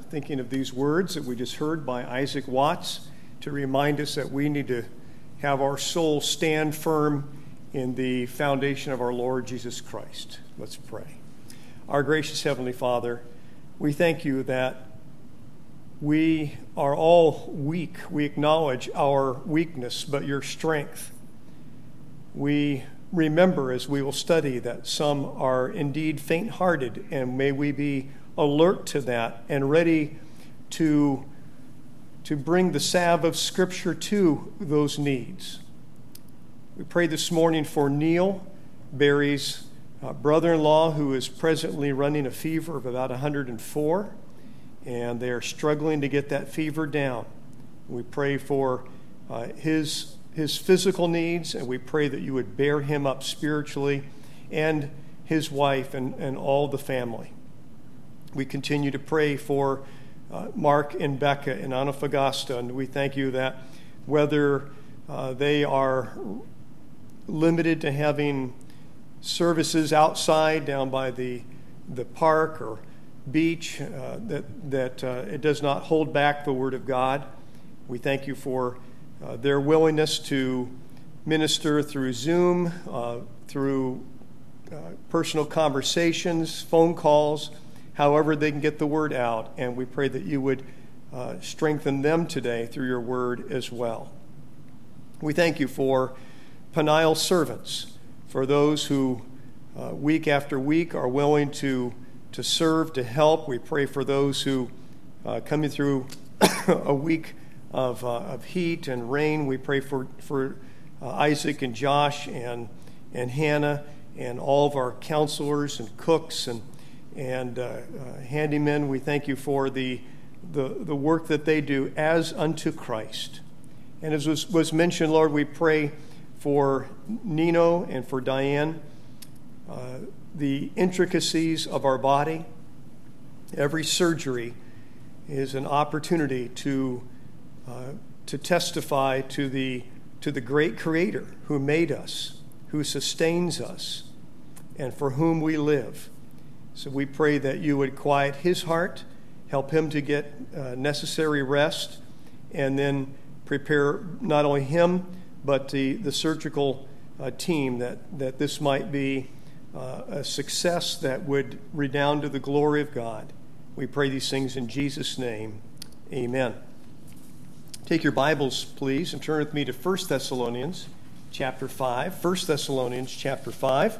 thinking of these words that we just heard by Isaac Watts to remind us that we need to have our soul stand firm in the foundation of our Lord Jesus Christ. Let's pray. Our gracious Heavenly Father, we thank you that we are all weak. We acknowledge our weakness, but your strength. We remember as we will study that some are indeed faint-hearted, and may we be alert to that and ready to bring the salve of Scripture to those needs. We pray this morning for Neil, Barry's brother-in-law, who is presently running a fever of about 104, and they are struggling to get that fever down. We pray for his physical needs, and we pray that you would bear him up spiritually, and his wife and all the family. We continue to pray for Mark and Becca in Antofagasta, and we thank you that whether they are limited to having services outside down by the park or beach, that it does not hold back the Word of God. We thank you for their willingness to minister through Zoom, through personal conversations, phone calls, however they can get the word out. And we pray that you would strengthen them today through your word as well. We thank you for Peniel servants, for those who week after week are willing to serve, to help. We pray for those who coming through a week of heat and rain. We pray for Isaac and Josh and Hannah and all of our counselors and cooks and handymen. We thank you for the work that they do as unto Christ. And as was mentioned, Lord, we pray for Nino and for Diane, the intricacies of our body. Every surgery is an opportunity to testify to the great Creator who made us, who sustains us, and for whom we live. So we pray that you would quiet his heart, help him to get necessary rest, and then prepare not only him, but the surgical team, that this might be a success that would redound to the glory of God. We pray these things in Jesus' name. Amen. Take your Bibles, please, and turn with me to 1 Thessalonians chapter 5. 1 Thessalonians chapter 5.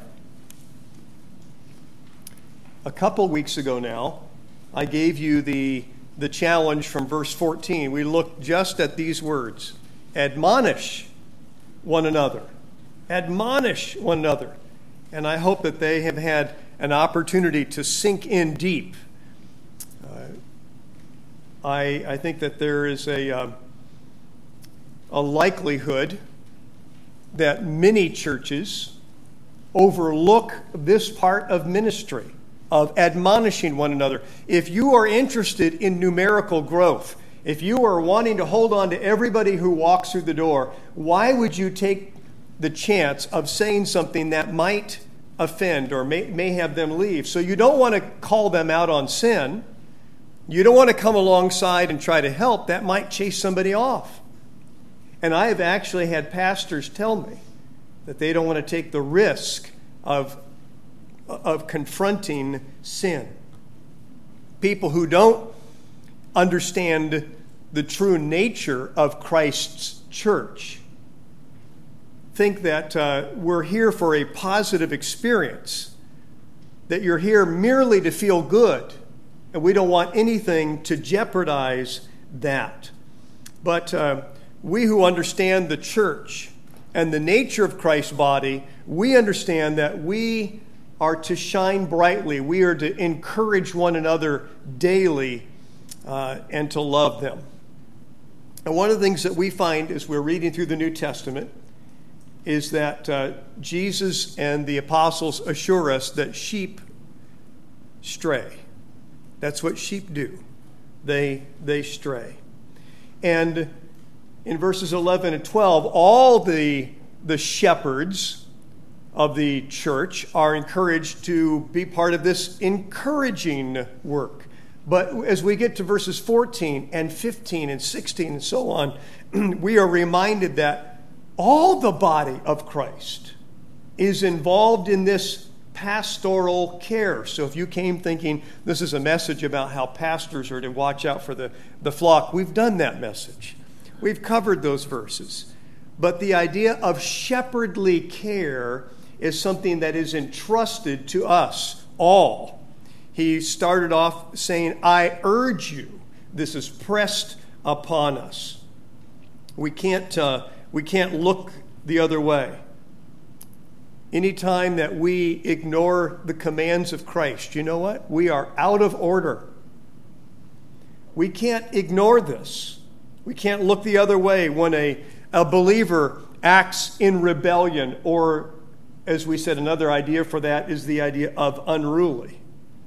A couple weeks ago now, I gave you the challenge from verse 14. We looked just at these words. Admonish one another. Admonish one another. And I hope that they have had an opportunity to sink in deep. I think that there is a likelihood that many churches overlook this part of ministry, of admonishing one another. If you are interested in numerical growth, if you are wanting to hold on to everybody who walks through the door, why would you take the chance of saying something that might offend or may have them leave? So you don't want to call them out on sin. You don't want to come alongside and try to help. That might chase somebody off. And I have actually had pastors tell me that they don't want to take the risk of confronting sin. People who don't understand the true nature of Christ's church think that we're here for a positive experience, that you're here merely to feel good, and we don't want anything to jeopardize that. But we who understand the church and the nature of Christ's body, we understand that we are to shine brightly. We are to encourage one another daily and to love them. And one of the things that we find as we're reading through the New Testament is that Jesus and the apostles assure us that sheep stray. That's what sheep do. They stray. And in verses 11 and 12, all the shepherds of the church are encouraged to be part of this encouraging work. But as we get to verses 14 and 15 and 16 and so on, we are reminded that all the body of Christ is involved in this pastoral care. So if you came thinking this is a message about how pastors are to watch out for the flock, we've done that message. We've covered those verses. But the idea of shepherdly care is something that is entrusted to us all. He started off saying, I urge you. This is pressed upon us. We can't look the other way. Anytime that we ignore the commands of Christ, you know what? We are out of order. We can't ignore this. We can't look the other way when a believer acts in rebellion, or, as we said, another idea for that is the idea of unruly.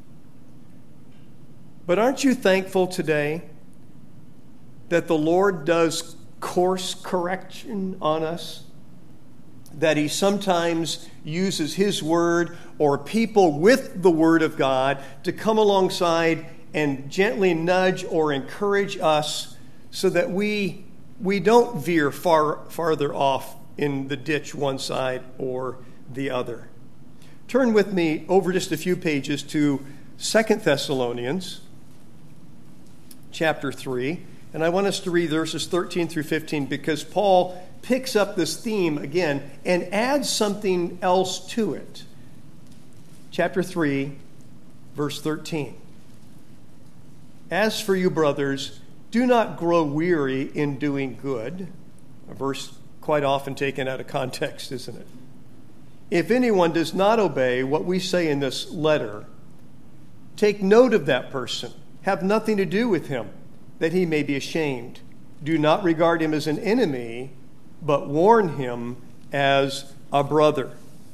But aren't you thankful today that the Lord does course correction on us? That he sometimes uses his word or people with the word of God to come alongside and gently nudge or encourage us so that we don't veer farther off in the ditch one side or the other. Turn with me over just a few pages to 2 Thessalonians chapter 3. And I want us to read verses 13 through 15 because Paul picks up this theme again and adds something else to it. Chapter 3, verse 13. As for you, brothers, do not grow weary in doing good. A verse quite often taken out of context, isn't it? If anyone does not obey what we say in this letter, take note of that person. Have nothing to do with him, that he may be ashamed. Do not regard him as an enemy, but warn him as a brother.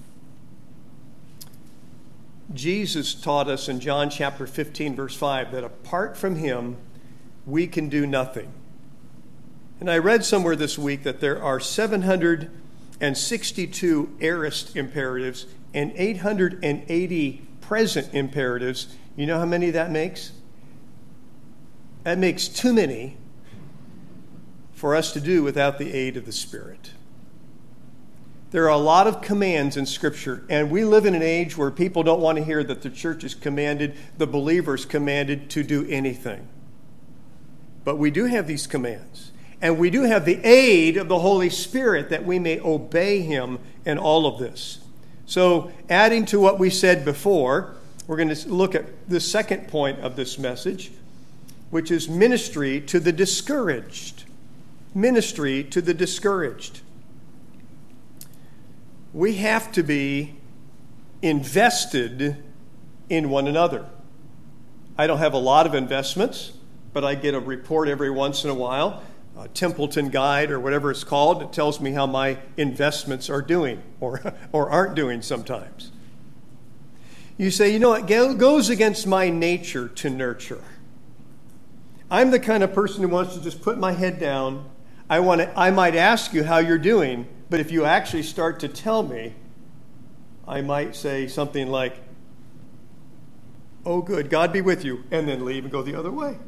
Jesus taught us in John chapter 15, verse 5, that apart from him, we can do nothing. And I read somewhere this week that there are 762 aorist imperatives and 880 present imperatives. You know how many that makes? That makes too many for us to do without the aid of the Spirit. There are a lot of commands in Scripture, and we live in an age where people don't want to hear that the church is commanded, the believers commanded to do anything. But we do have these commands, and we do have the aid of the Holy Spirit that we may obey him in all of this. So, adding to what we said before, we're going to look at the second point of this message, which is ministry to the discouraged. Ministry to the discouraged. We have to be invested in one another. I don't have a lot of investments, but I get a report every once in a while, a Templeton Guide or whatever it's called. It tells me how my investments are doing or aren't doing sometimes. You say, you know, it goes against my nature to nurture. I'm the kind of person who wants to just put my head down. I might ask you how you're doing, but if you actually start to tell me, I might say something like, oh good, God be with you, and then leave and go the other way.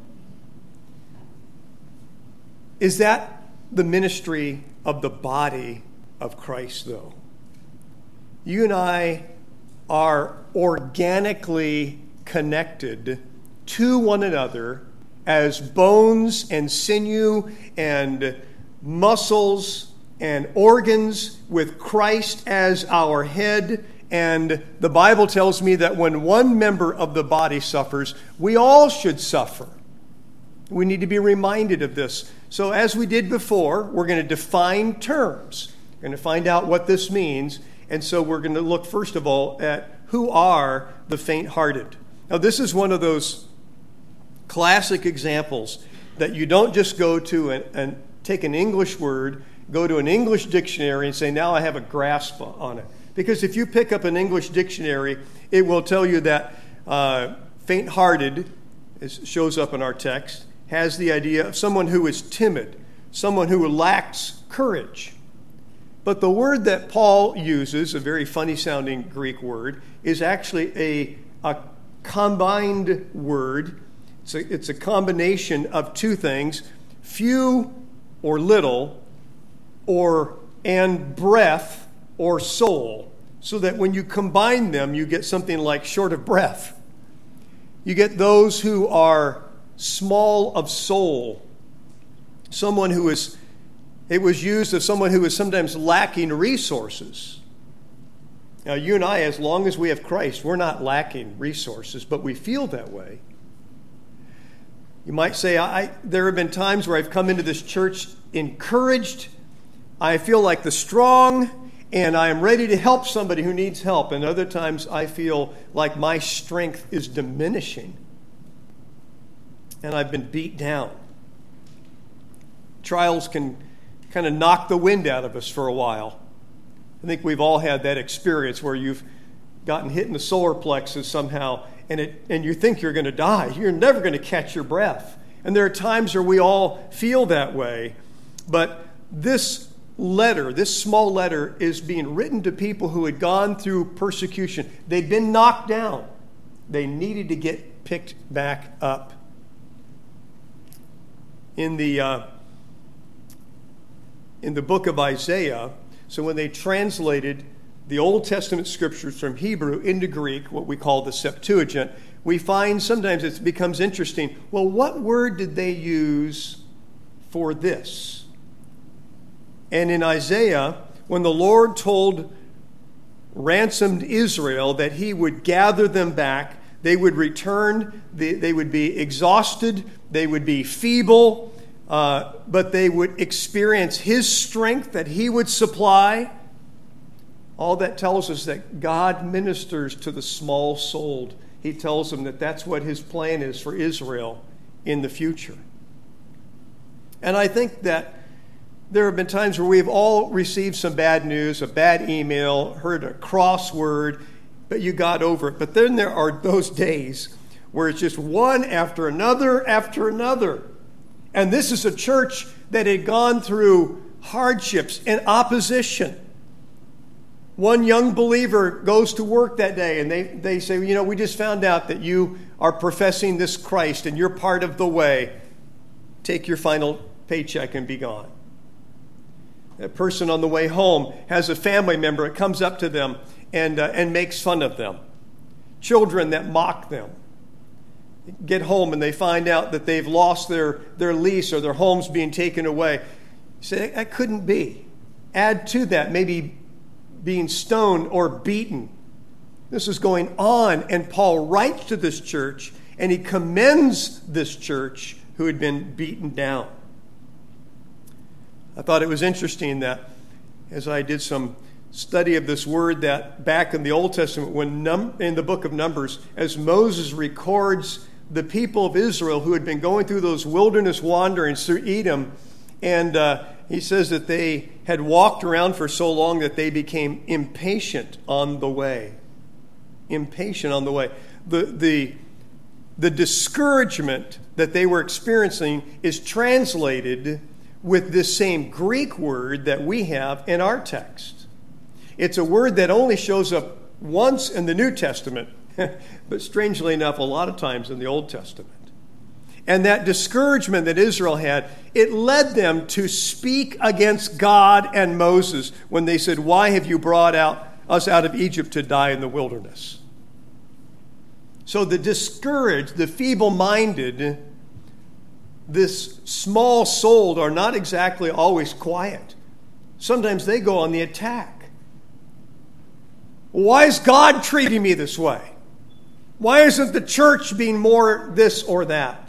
Is that the ministry of the body of Christ, though? You and I are organically connected to one another as bones and sinew and muscles and organs with Christ as our head. And the Bible tells me that when one member of the body suffers, we all should suffer. We need to be reminded of this. So as we did before, we're going to define terms. We're going to find out what this means. And so we're going to look, first of all, at who are the faint-hearted. Now, this is one of those classic examples that you don't just go to and take an English word, go to an English dictionary and say, now I have a grasp on it. Because if you pick up an English dictionary, it will tell you that faint-hearted, as shows up in our text, has the idea of someone who is timid, someone who lacks courage. But the word that Paul uses, a very funny-sounding Greek word, is actually a combined word. It's a combination of two things, few or little, and breath or soul, so that when you combine them, you get something like short of breath. You get those who are small of soul, it was used of someone who is sometimes lacking resources. Now, you and I, as long as we have Christ, we're not lacking resources, but we feel that way. You might say, there have been times where I've come into this church encouraged. I feel like the strong, and I am ready to help somebody who needs help. And other times I feel like my strength is diminishing, and I've been beat down. Trials can kind of knock the wind out of us for a while. I think we've all had that experience where you've gotten hit in the solar plexus somehow, and you think you're going to die. You're never going to catch your breath. And there are times where we all feel that way. But this letter, this small letter, is being written to people who had gone through persecution. They'd been knocked down. They needed to get picked back up. In the book of Isaiah, so when they translated the Old Testament scriptures from Hebrew into Greek, what we call the Septuagint, we find sometimes it becomes interesting. Well, what word did they use for this? And in Isaiah, when the Lord told ransomed Israel that he would gather them back, they would return, they would be exhausted, they would be feeble, but they would experience his strength that he would supply. All that tells us that God ministers to the small-souled. He tells them that that's what his plan is for Israel in the future. And I think that there have been times where we've all received some bad news, a bad email, heard a crossword, but you got over it. But then there are those days where it's just one after another after another. And this is a church that had gone through hardships and opposition. One young believer goes to work that day and they say, we just found out that you are professing this Christ and you're part of the way. Take your final paycheck and be gone. A person on the way home has a family member that comes up to them and makes fun of them. Children that mock them get home and they find out that they've lost their lease or their home's being taken away. You say, that couldn't be. Add to that maybe being stoned or beaten. This is going on, and Paul writes to this church, and he commends this church who had been beaten down. I thought it was interesting that as I did some study of this word, that back in the Old Testament, in the book of Numbers, as Moses records the people of Israel who had been going through those wilderness wanderings through Edom, and he says that they had walked around for so long that they became impatient on the way. Impatient on the way. The discouragement that they were experiencing is translated with this same Greek word that we have in our text. It's a word that only shows up once in the New Testament, but strangely enough, a lot of times in the Old Testament. And that discouragement that Israel had, it led them to speak against God and Moses when they said, "Why have you brought us out of Egypt to die in the wilderness?" So the discouraged, the feeble-minded, this small-souled are not exactly always quiet. Sometimes they go on the attack. Why is God treating me this way? Why isn't the church being more this or that?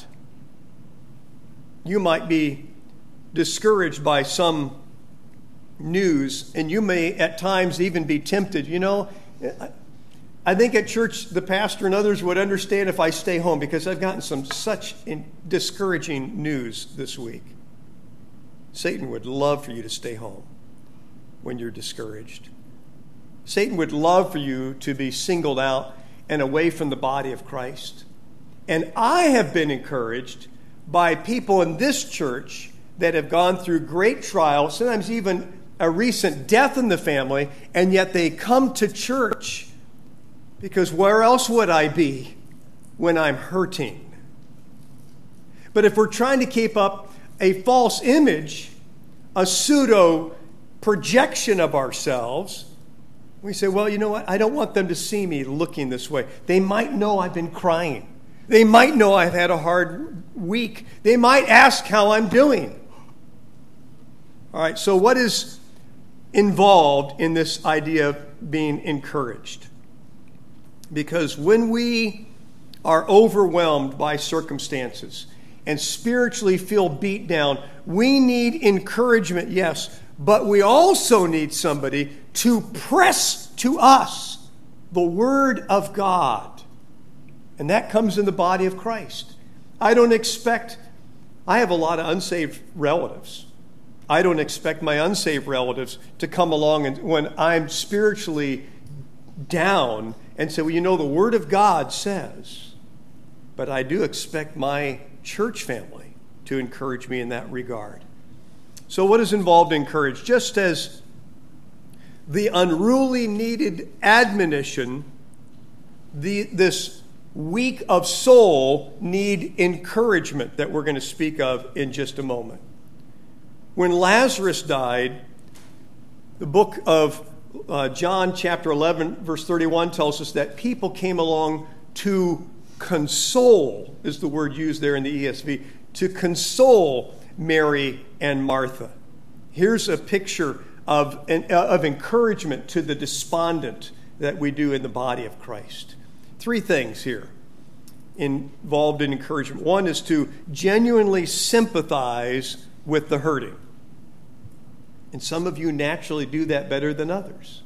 You might be discouraged by some news, and you may at times even be tempted. I think at church the pastor and others would understand if I stay home, because I've gotten such discouraging news this week. Satan would love for you to stay home when you're discouraged. Satan would love for you to be singled out and away from the body of Christ. And I have been encouraged by people in this church that have gone through great trials, sometimes even a recent death in the family, and yet they come to church because where else would I be when I'm hurting? But if we're trying to keep up a false image, a pseudo projection of ourselves, we say, well, you know what? I don't want them to see me looking this way. They might know I've been crying. They might know I've had a hard week. They might ask how I'm doing. All right, so what is involved in this idea of being encouraged? Because when we are overwhelmed by circumstances and spiritually feel beat down, we need encouragement, yes, but we also need somebody to press to us the Word of God. And that comes in the body of Christ. I have a lot of unsaved relatives. I don't expect my unsaved relatives to come along and when I'm spiritually down and say, well, you know, the Word of God says. But I do expect my church family to encourage me in that regard. So what is involved in courage? Just as the unruly needed admonition, this weak of soul need encouragement that we're going to speak of in just a moment. When Lazarus died, the book of John chapter 11 verse 31 tells us that people came along to console, is the word used there in the ESV, to console Mary and Martha. Here's a picture of encouragement to the despondent that we do in the body of Christ. 3 things here involved in encouragement. One is to genuinely sympathize with the hurting. And some of you naturally do that better than others.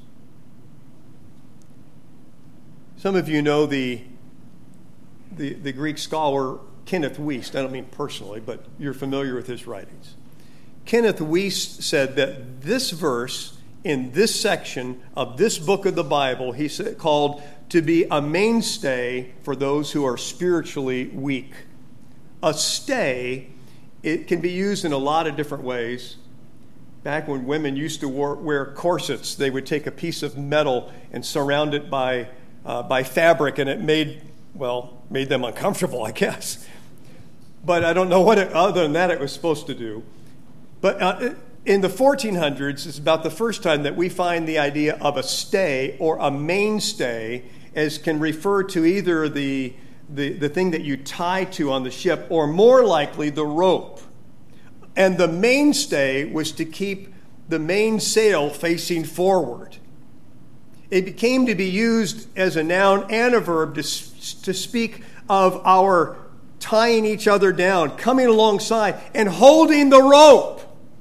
Some of you know the Greek scholar Kenneth Wuest. I don't mean personally, but you're familiar with his writings. Kenneth Wuest said that this verse in this section of this book of the Bible, he said, called to be a mainstay for those who are spiritually weak. A stay, it can be used in a lot of different ways. Back when women used to wear corsets, they would take a piece of metal and surround it by fabric, and it made them uncomfortable, I guess. But I don't know what other than that it was supposed to do. But in the 1400s, it's about the first time that we find the idea of a stay or a mainstay as can refer to either the thing that you tie to on the ship or more likely the rope. And the mainstay was to keep the mainsail facing forward. It came to be used as a noun and a verb to speak of our tying each other down, coming alongside, and holding the rope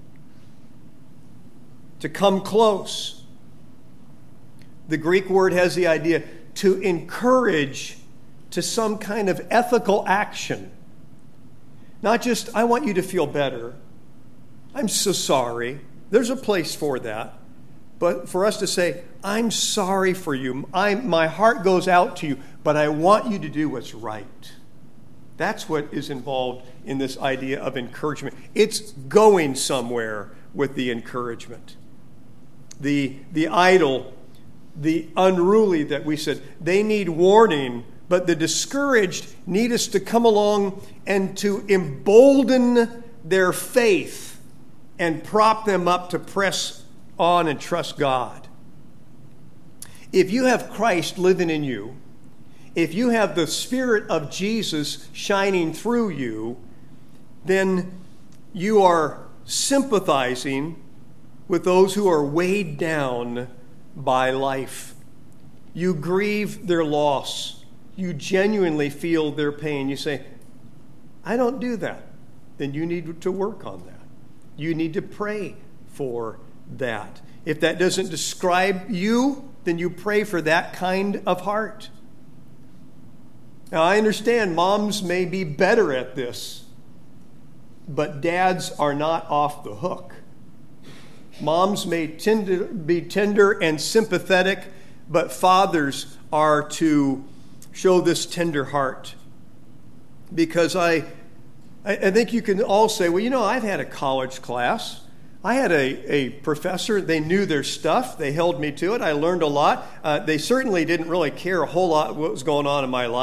to come close. The Greek word has the idea to encourage to some kind of ethical action. Not just, I want you to feel better. I'm so sorry. There's a place for that. But for us to say, I'm sorry for you. My heart goes out to you, but I want you to do what's right. That's what is involved in this idea of encouragement. It's going somewhere with the encouragement. The idle, the unruly that we said, they need warning, but the discouraged need us to come along and to embolden their faith and prop them up to press on and trust God. If you have Christ living in you, if you have the Spirit of Jesus shining through you, then you are sympathizing with those who are weighed down by life. You grieve their loss. You genuinely feel their pain. You say, I don't do that. Then you need to work on that. You need to pray for that. If that doesn't describe you, then you pray for that kind of heart. Now, I understand moms may be better at this, but dads are not off the hook. Moms may tend to be tender and sympathetic, but fathers are to show this tender heart. Because I think you can all say, well, you know, I've had a college class. I had a professor. They knew their stuff. They held me to it. I learned a lot. They certainly didn't really care a whole lot what was going on in my life.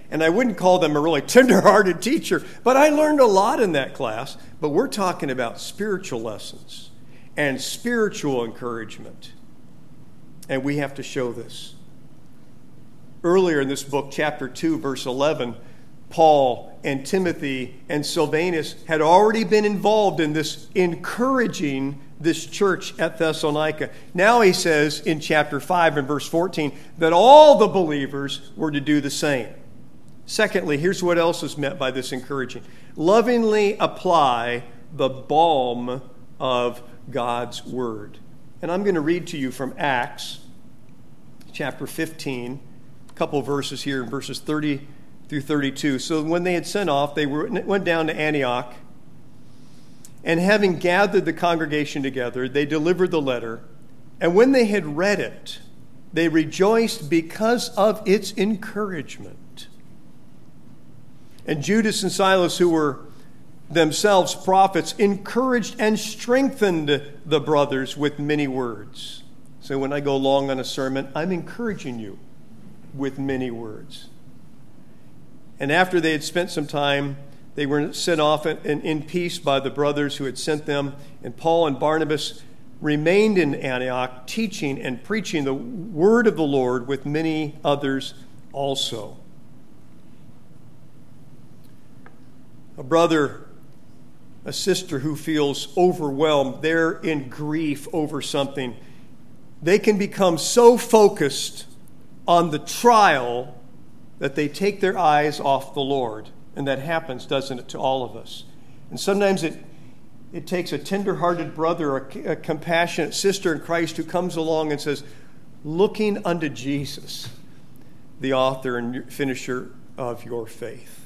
And I wouldn't call them a really tender-hearted teacher, but I learned a lot in that class. But we're talking about spiritual lessons and spiritual encouragement. And we have to show this. Earlier in this book, chapter 2, verse 11, Paul and Timothy and Silvanus had already been involved in this encouraging this church at Thessalonica. Now he says in chapter 5 and verse 14 that all the believers were to do the same. Secondly, here's what else is meant by this encouraging. Lovingly apply the balm of God's word. And I'm going to read to you from Acts chapter 15, a couple verses here in verses 30 through 32. So when they had sent off, they went down to Antioch. And having gathered the congregation together, they delivered the letter. And when they had read it, they rejoiced because of its encouragement. And Judas and Silas, who were themselves prophets, encouraged and strengthened the brothers with many words. So when I go long on a sermon, I'm encouraging you with many words. And after they had spent some time, they were sent off in peace by the brothers who had sent them. And Paul and Barnabas remained in Antioch, teaching and preaching the word of the Lord with many others also. A brother, a sister who feels overwhelmed, they're in grief over something. They can become so focused on the trial that they take their eyes off the Lord. And that happens, doesn't it, to all of us? And sometimes it takes a tender-hearted brother, a compassionate sister in Christ who comes along and says, looking unto Jesus, the author and finisher of your faith.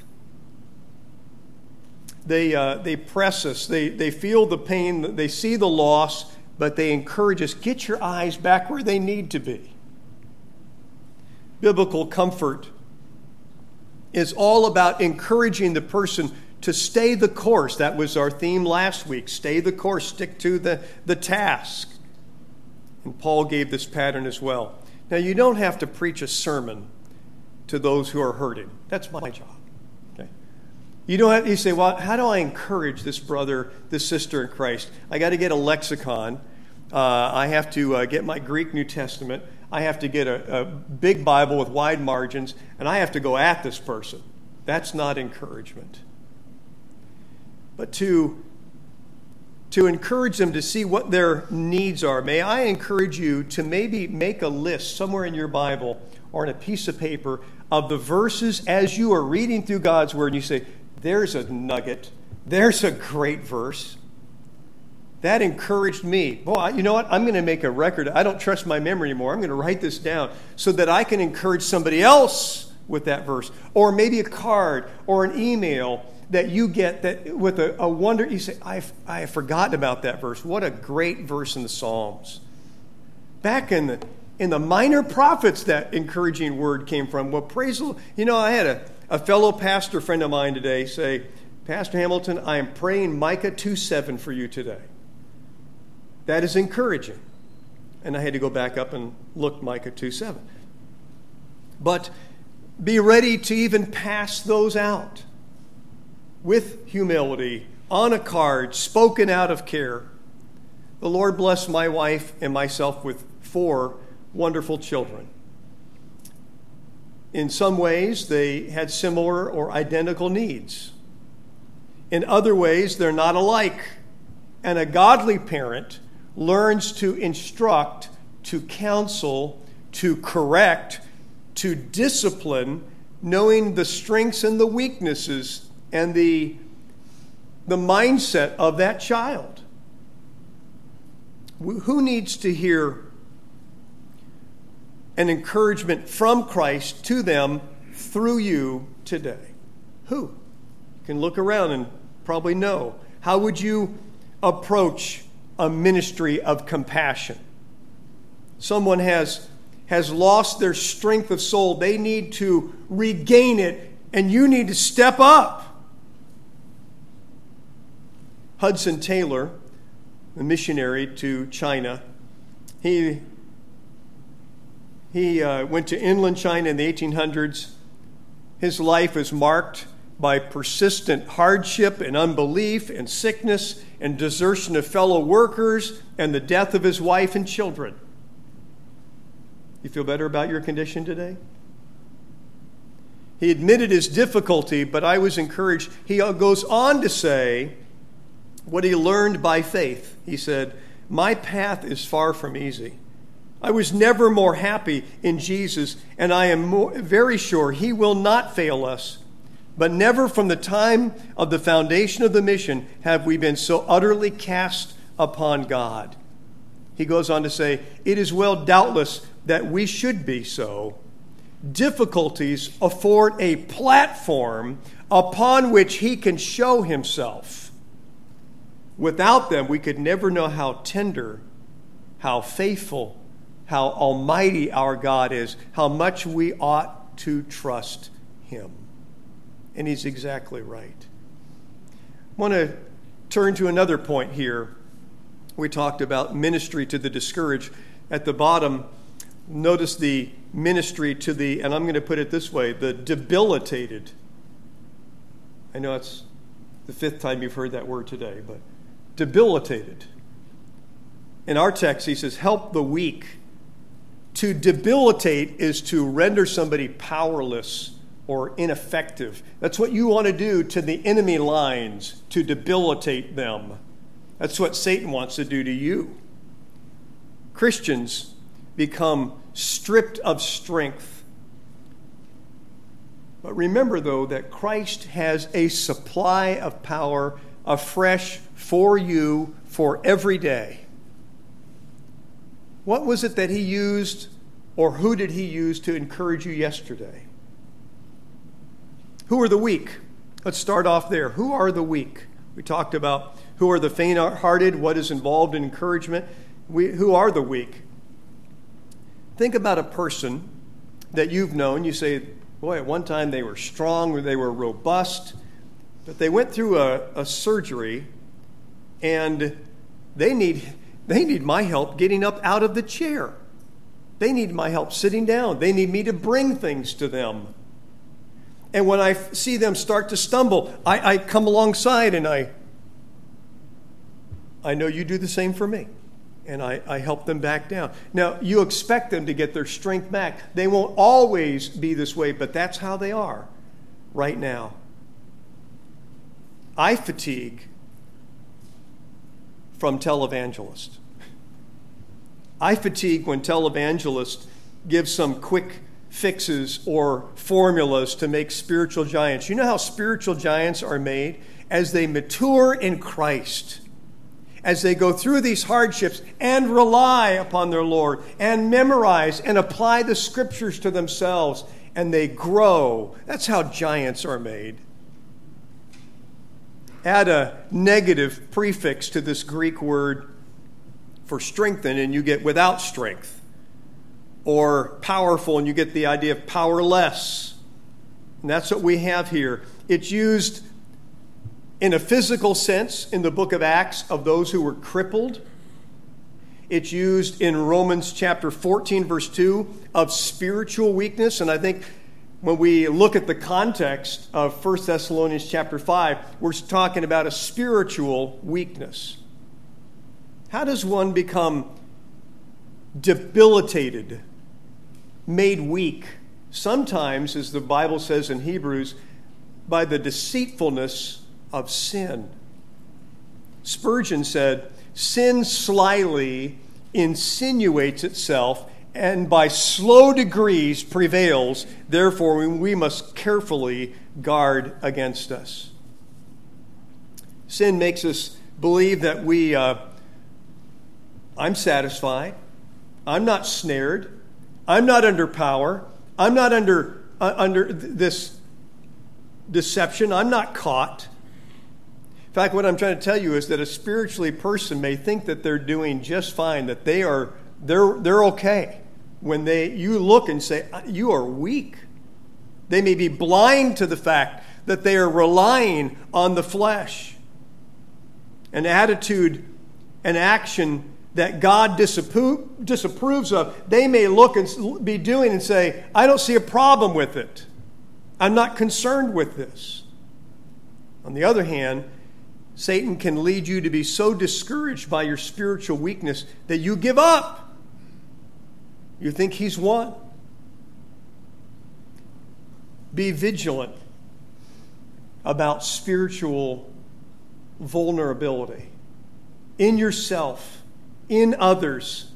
They press us. They feel the pain. They see the loss, but they encourage us, get your eyes back where they need to be. Biblical comfort is all about encouraging the person to stay the course. That was our theme last week. Stay the course. Stick to the task. And Paul gave this pattern as well. Now, you don't have to preach a sermon to those who are hurting. That's my job. Okay? You don't have, you say, well, how do I encourage this brother, this sister in Christ? I got to get a lexicon. I have to get my Greek New Testament. I have to get a big Bible with wide margins, and I have to go at this person. That's not encouragement. But to encourage them to see what their needs are, may I encourage you to maybe make a list somewhere in your Bible or on a piece of paper of the verses as you are reading through God's Word, and you say, there's a nugget, there's a great verse. That encouraged me. Boy, you know what? I'm going to make a record. I don't trust my memory anymore. I'm going to write this down so that I can encourage somebody else with that verse. Or maybe a card or an email that you get that with a wonder. You say, I have forgotten about that verse. What a great verse in the Psalms. Back in the minor prophets, that encouraging word came from. Well, praise the Lord. You know, I had a fellow pastor friend of mine today say, Pastor Hamilton, I am praying Micah 2:7 for you today. That is encouraging. And I had to go back up and look Micah 2:7. But be ready to even pass those out with humility, on a card, spoken out of care. The Lord blessed my wife and myself with 4 wonderful children. In some ways, they had similar or identical needs. In other ways, they're not alike. And a godly parent learns to instruct, to counsel, to correct, to discipline, knowing the strengths and the weaknesses and the mindset of that child. Who needs to hear an encouragement from Christ to them through you today? Who? You can look around and probably know. How would you approach a ministry of compassion? Someone has lost their strength of soul. They need to regain it, and you need to step up. Hudson Taylor, the missionary to China, he went to inland China in the 1800s, His life is marked by persistent hardship and unbelief and sickness and desertion of fellow workers and the death of his wife and children. You feel better about your condition today? He admitted his difficulty, but I was encouraged. He goes on to say what he learned by faith. He said, "My path is far from easy. I was never more happy in Jesus, and I am very sure he will not fail us. But never from the time of the foundation of the mission have we been so utterly cast upon God." He goes on to say, "It is well doubtless that we should be so. Difficulties afford a platform upon which he can show himself. Without them, we could never know how tender, how faithful, how almighty our God is, how much we ought to trust him." And he's exactly right. I want to turn to another point here. We talked about ministry to the discouraged. At the bottom, notice the ministry to the, and I'm going to put it this way, the debilitated. I know it's the fifth time you've heard that word today, but debilitated. In our text, he says, help the weak. To debilitate is to render somebody powerless or ineffective. That's what you want to do to the enemy lines, to debilitate them. That's what Satan wants to do to you. Christians become stripped of strength. But remember, though, that Christ has a supply of power afresh for you for every day. What was it that he used, or who did he use to encourage you yesterday? Who are the weak? Let's start off there. Who are the weak? We talked about who are the faint-hearted, what is involved in encouragement. Who are the weak? Think about a person that you've known. You say, boy, at one time they were strong, or they were robust, but they went through a surgery, and they need my help getting up out of the chair. They need my help sitting down. They need me to bring things to them. And when I see them start to stumble, I come alongside and I know you do the same for me. And I help them back down. Now, you expect them to get their strength back. They won't always be this way, but that's how they are right now. I fatigue from televangelists. I fatigue when televangelists give some quick fixes or formulas to make spiritual giants. You know how spiritual giants are made? As they mature in Christ, as they go through these hardships and rely upon their Lord and memorize and apply the scriptures to themselves, and they grow. That's how giants are made. Add a negative prefix to this Greek word for strengthen, and you get without strength. Or powerful, and you get the idea of powerless. And that's what we have here. It's used in a physical sense in the book of Acts of those who were crippled. It's used in Romans chapter 14, verse 2, of spiritual weakness. And I think when we look at the context of 1 Thessalonians chapter 5, we're talking about a spiritual weakness. How does one become debilitated, made weak? Sometimes, as the Bible says in Hebrews, by the deceitfulness of sin. Spurgeon said, sin slyly insinuates itself and by slow degrees prevails. Therefore, we must carefully guard against us. Sin makes us believe that I'm satisfied. I'm not snared. I'm not under power. I'm not under this deception. I'm not caught. In fact, what I'm trying to tell you is that a spiritually person may think that they're doing just fine, that they're okay. When you look and say, you are weak. They may be blind to the fact that they are relying on the flesh. An attitude, an action that God disapproves of, they may look and be doing and say, I don't see a problem with it. I'm not concerned with this. On the other hand, Satan can lead you to be so discouraged by your spiritual weakness that you give up. You think he's won. Be vigilant about spiritual vulnerability in yourself, in others.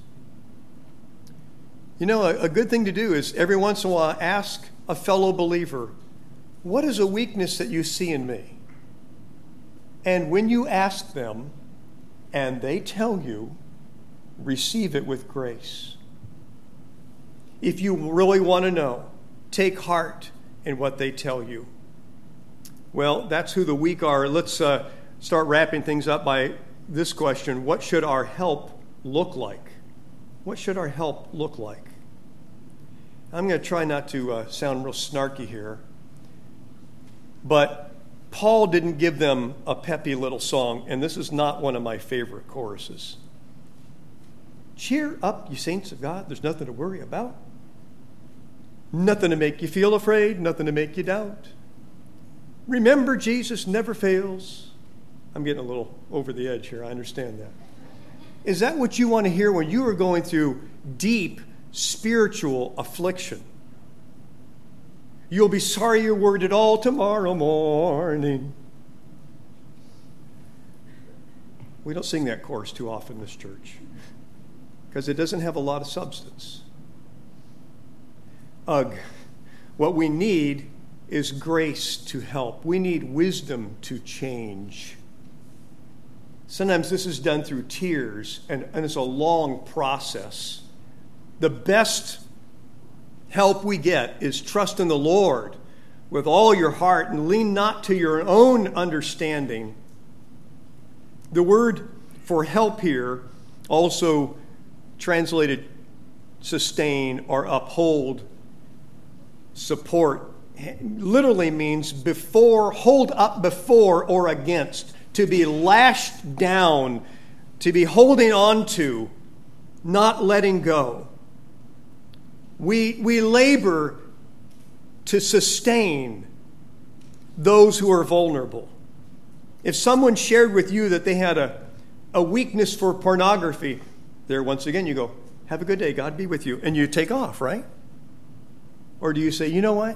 You know, a good thing to do is every once in a while ask a fellow believer, what is a weakness that you see in me? And when you ask them and they tell you, receive it with grace. If you really want to know, take heart in what they tell you. Well, that's who the weak are. Let's start wrapping things up by this question. What should our help look like? What should our help look like? I'm going to try not to sound real snarky here, but Paul didn't give them a peppy little song, and this is not one of my favorite choruses. Cheer up, you saints of God. There's nothing to worry about. Nothing to make you feel afraid, nothing to make you doubt. Remember, Jesus never fails. I'm getting a little over the edge here. I understand that. Is that what you want to hear when you are going through deep spiritual affliction? You'll be sorry you worded all tomorrow morning. We don't sing that chorus too often in this church because it doesn't have a lot of substance. Ugh. What we need is grace to help. We need wisdom to change. Sometimes this is done through tears, and it's a long process. The best help we get is trust in the Lord with all your heart and lean not to your own understanding. The word for help here, also translated sustain or uphold, support, literally means before, hold up before or against, to be lashed down, to be holding on to, not letting go. We labor to sustain those who are vulnerable. If someone shared with you that they had a weakness for pornography, there once again you go, have a good day, God be with you, and you take off, right? Or do you say, you know what?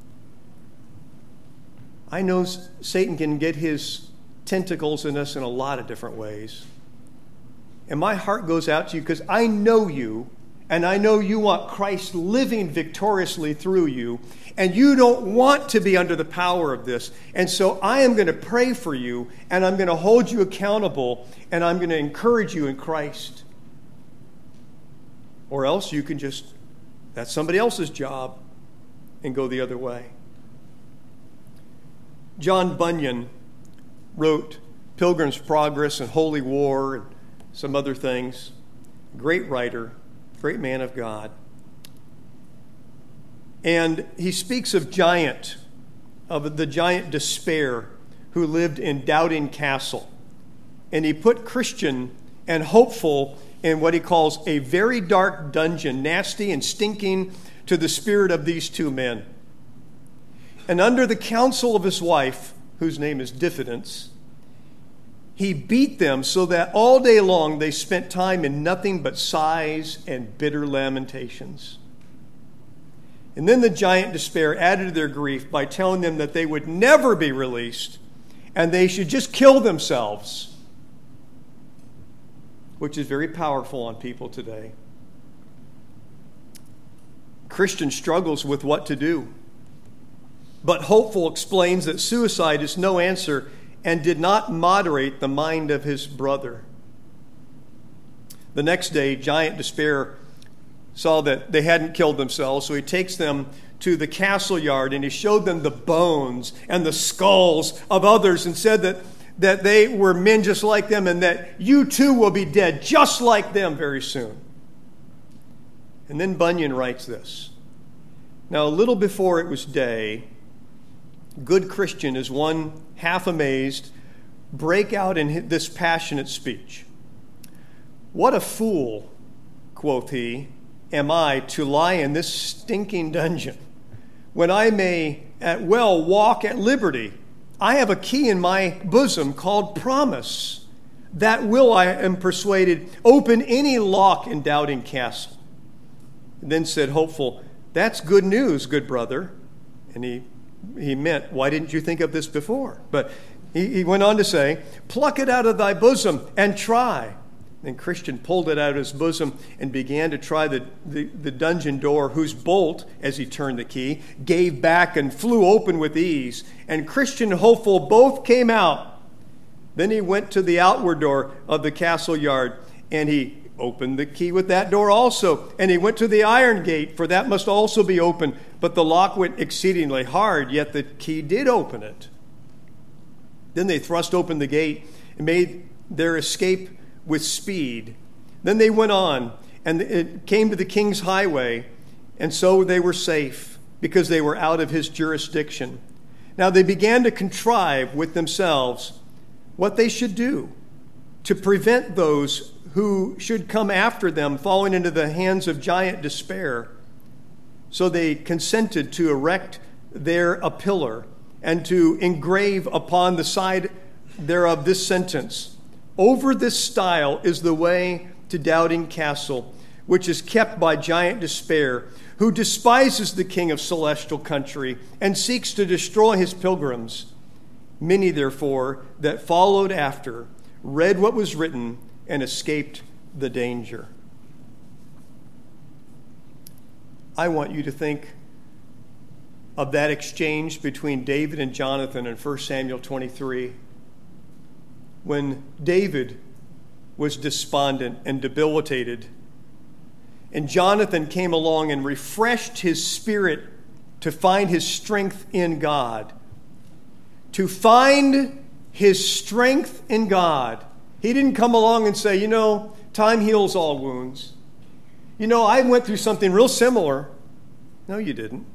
I know Satan can get his tentacles in us in a lot of different ways. And my heart goes out to you because I know you, and I know you want Christ living victoriously through you, and you don't want to be under the power of this. And so I am going to pray for you, and I'm going to hold you accountable, and I'm going to encourage you in Christ. Or else you can just, that's somebody else's job, and go the other way. John Bunyan wrote Pilgrim's Progress and Holy War and some other things. Great writer, great man of God. And he speaks of the giant Despair who lived in Doubting Castle. And he put Christian and hopeful in what he calls a very dark dungeon, nasty and stinking to the spirit of these two men. And under the counsel of his wife, whose name is Diffidence, he beat them so that all day long they spent time in nothing but sighs and bitter lamentations. And then the giant Despair added to their grief by telling them that they would never be released and they should just kill themselves, which is very powerful on people today. Christian struggles with what to do. But Hopeful explains that suicide is no answer and did not moderate the mind of his brother. The next day, Giant Despair saw that they hadn't killed themselves, so he takes them to the castle yard and he showed them the bones and the skulls of others and said that they were men just like them and that you too will be dead just like them very soon. And then Bunyan writes this. Now, a little before it was day, good Christian, as one half amazed, break out in this passionate speech. What a fool, quoth he, am I to lie in this stinking dungeon when I may at will walk at liberty. I have a key in my bosom called promise. That will, I am persuaded, open any lock in Doubting Castle. And then said Hopeful, that's good news, good brother. And he meant, why didn't you think of this before? But he went on to say, pluck it out of thy bosom and try. Then Christian pulled it out of his bosom and began to try the dungeon door, whose bolt, as he turned the key, gave back and flew open with ease. And Christian and Hopeful both came out. Then he went to the outward door of the castle yard, and he opened the key with that door also. And he went to the iron gate, for that must also be open. But the lock went exceedingly hard, yet the key did open it. Then they thrust open the gate and made their escape with speed. Then they went on, and it came to the king's highway, and so they were safe, because they were out of his jurisdiction. Now they began to contrive with themselves what they should do to prevent those who should come after them falling into the hands of giant despair. So they consented to erect there a pillar, and to engrave upon the side thereof this sentence: over this stile is the way to Doubting Castle, which is kept by giant despair, who despises the king of celestial country and seeks to destroy his pilgrims. Many, therefore, that followed after read what was written and escaped the danger. I want you to think of that exchange between David and Jonathan in 1 Samuel 23. When David was despondent and debilitated, and Jonathan came along and refreshed his spirit to find his strength in God. To find his strength in God. He didn't come along and say, time heals all wounds. I went through something real similar. No, you didn't.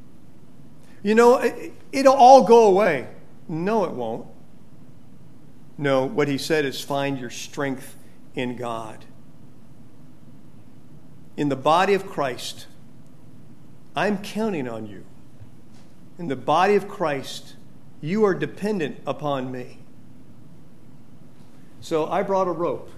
It'll all go away. No, it won't. No, what he said is find your strength in God. In the body of Christ, I'm counting on you. In the body of Christ, you are dependent upon me. So I brought a rope.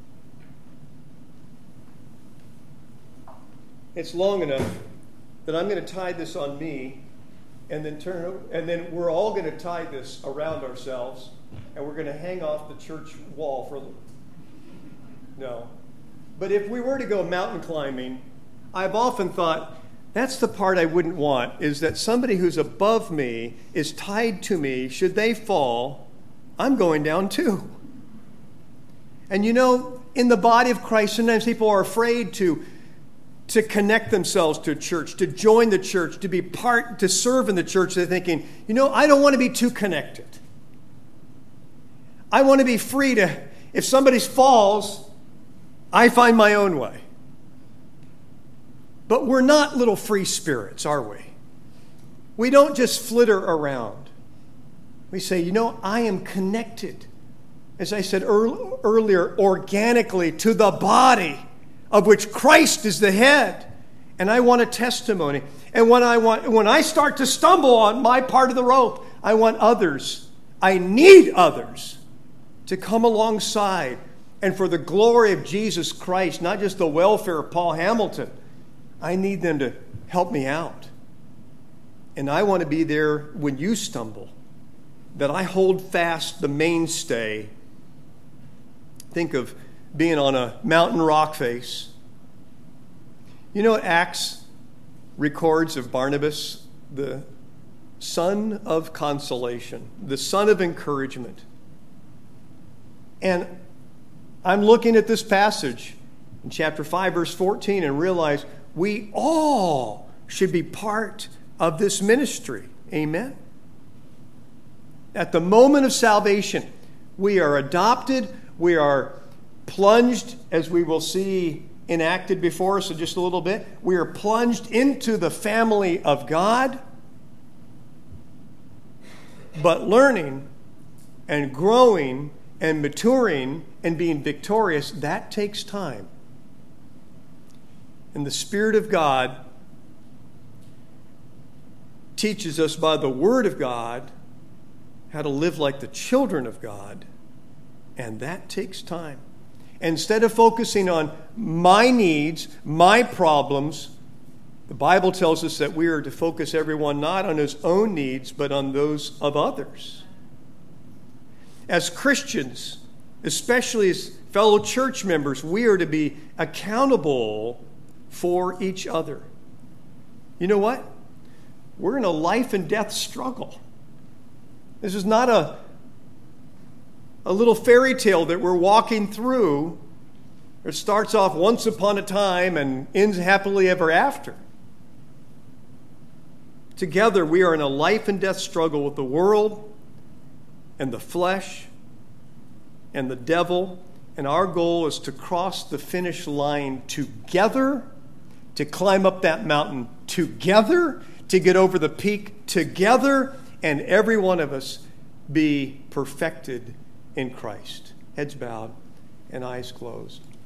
It's long enough that I'm going to tie this on me, and then we're all going to tie this around ourselves, and we're going to hang off the church wall No. But if we were to go mountain climbing, I've often thought, that's the part I wouldn't want, is that somebody who's above me is tied to me. Should they fall, I'm going down too. And in the body of Christ, sometimes people are afraid to connect themselves to a church, to join the church, to serve in the church. They're thinking, I don't want to be too connected. I want to be free to, if somebody falls, I find my own way. But we're not little free spirits, are we? We don't just flitter around. We say, I am connected, as I said earlier, organically to the body of which Christ is the head. And I want a testimony. And when I start to stumble on my part of the rope, I need others to come alongside. And for the glory of Jesus Christ, not just the welfare of Paul Hamilton, I need them to help me out. And I want to be there when you stumble, that I hold fast the mainstay. Think of being on a mountain rock face. Acts records of Barnabas, the son of consolation, the son of encouragement. And I'm looking at this passage in chapter 5, verse 14, and realize we all should be part of this ministry. Amen? At the moment of salvation, we are adopted, we are plunged, as we will see enacted before us in just a little bit. We are plunged into the family of God. But learning and growing and maturing and being victorious, that takes time. And the Spirit of God teaches us by the Word of God how to live like the children of God, and that takes time. Instead of focusing on my needs, my problems, the Bible tells us that we are to focus everyone not on his own needs, but on those of others. As Christians, especially as fellow church members, we are to be accountable for each other. You know what? We're in a life and death struggle. This is not a little fairy tale that we're walking through. It starts off once upon a time and ends happily ever after. Together, we are in a life and death struggle with the world and the flesh and the devil. And our goal is to cross the finish line together, to climb up that mountain together, to get over the peak together, and every one of us be perfected in Christ. Heads bowed and eyes closed.